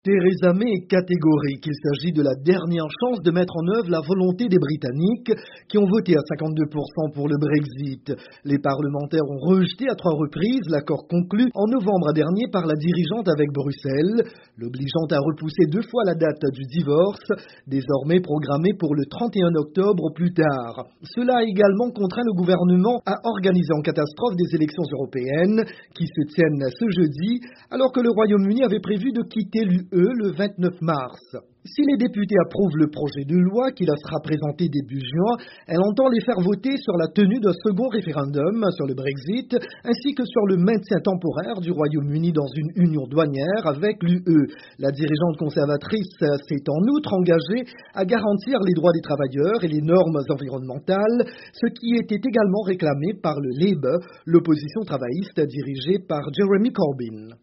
Theresa May est catégorique. Il s'agit de la dernière chance de mettre en œuvre la volonté des Britanniques qui ont voté à 52% pour le Brexit. Les parlementaires ont rejeté à 3 reprises l'accord conclu en novembre dernier par la dirigeante avec Bruxelles, l'obligeant à repousser 2 fois la date du divorce, désormais programmée pour le 31 octobre au plus tard. Cela a également contraint le gouvernement à organiser en catastrophe des élections européennes qui se tiennent ce jeudi, alors que le Royaume-Uni avait prévu de quitter l'UE le 29 mars. Si les députés approuvent le projet de loi qui leur sera présenté début juin, elle entend les faire voter sur la tenue d'un second référendum sur le Brexit, ainsi que sur le maintien temporaire du Royaume-Uni dans une union douanière avec l'UE. La dirigeante conservatrice s'est en outre engagée à garantir les droits des travailleurs et les normes environnementales, ce qui était également réclamé par le Labour, l'opposition travailliste dirigée par Jeremy Corbyn.